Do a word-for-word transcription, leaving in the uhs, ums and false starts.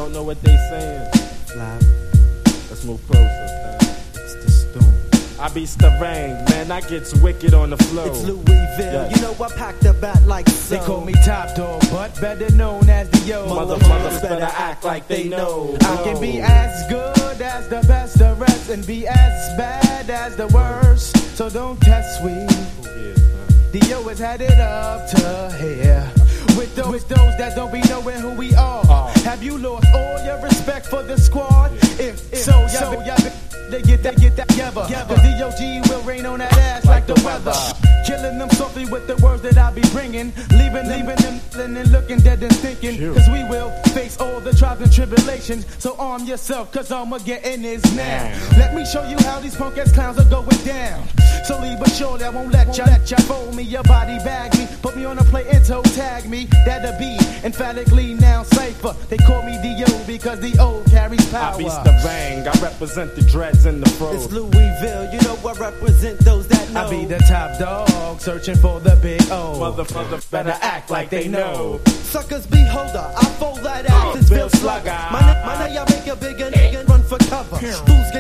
don't know what they saying. Fly. Let's move closer, man. It's the storm. I be Starang, man, I gets wicked on the flow. It's Louisville, yes. You know I pack the bat like so. They call me Top Dog, but better known as the Yo. Motherfuckers better act like they know. I can be as good as the best the rest and be as bad as the worst. So don't test we. The Yo has had it up to here. With those, with those that don't be knowing who we are. Uh, Have you lost all your respect for the squad? Yeah. If, if so, y'all so, y'all they get that, get that together. Cause D O G will rain on that ass like, like the weather. Killing them softly with the words that I be bringing. Leaving, leaving them and looking dead and thinking. Cause we will face all the trials and tribulations. So arm yourself, cause Armageddon is now. Let me show you how these punk ass clowns are going down. Slowly but surely I won't let ya, let ya fold me, your body bag me. Put me on a plate and toe tag me. That'll be emphatically now safer. They call me D O because the O carries power. I be Starang, I represent the dreads in the fro. It's Louisville, you know I represent those that know. I be the top dog, searching for the big O. Motherfuckers better act like they know. Suckers beholder, I fold that ass, it's Bill Slugger. My, my, my, y'all make a bigger nigga run for cover. Fools